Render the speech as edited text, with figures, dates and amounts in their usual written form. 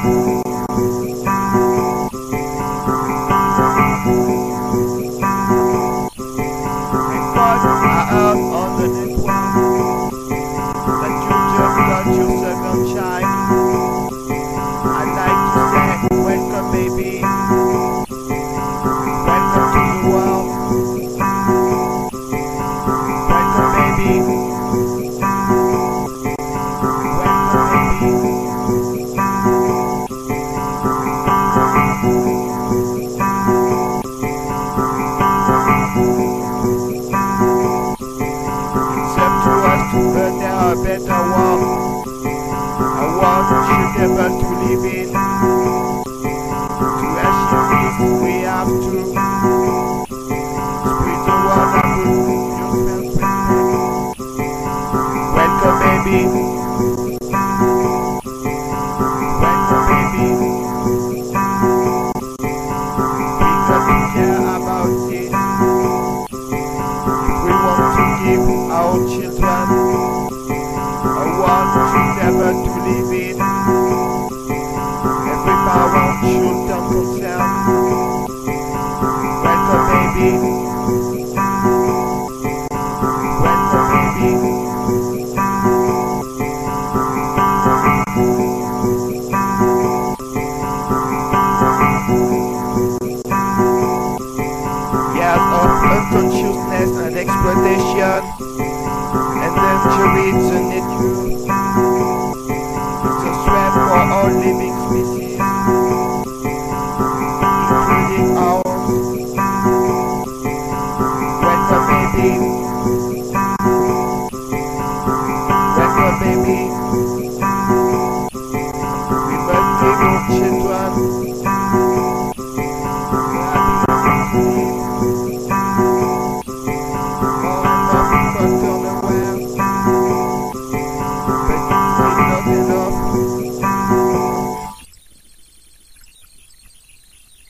On the network that you just got your second child. I'd like to say welcome baby, welcome to the world, welcome baby, welcome baby. But there are better world, a world we should be able to live in. To achieve this we have to spread the word and put yourself protect. Welcome baby, welcome baby. We got to care about this if we want to give our children never to live in. Every parent should turn concern. Welcome baby, welcome baby. Years of unconsciousness and exploitation endangering the nature. For all living species, including ours. Welcome baby, welcome baby. We must give our children